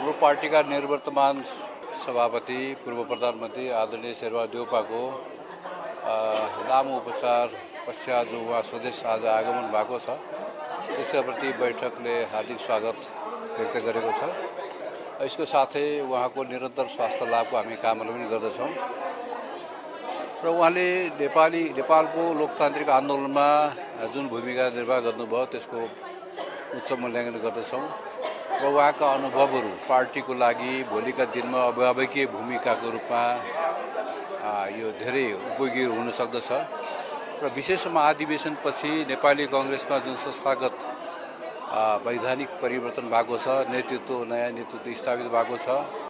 हाम्रो पार्टीका निर्वर्तमान सभापति पूर्व प्रधानमन्त्री आदरणीय शेरबहादुर देउपाको लामो उपचार पश्चात जो उहाँ स्वदेश आज आगमन भएको छ त्यसप्रति बैठकले हार्दिक स्वागत व्यक्त गरेको छ। यसको साथै उहाँको निरन्तर स्वास्थ्य लाभको हामी कामना पनि गर्दछौँ र उहाँले नेपालको लोकतान्त्रिक आन्दोलनमा जुन भूमिका निर्वाह गर्नुभयो त्यसको उच्च मूल्याङ्कन गर्दछौँ र उहाँका अनुभवहरू पार्टीको लागि भोलिका दिनमा अभिभावकीय भूमिकाको रूपमा यो धेरै उपयोगी हुन सक्दछ र विशेष महाधिवेशनपछि नेपाली कांग्रेसमा जुन संस्थागत वैधानिक परिवर्तन भएको छ, नयाँ नेतृत्व स्थापित भएको छ।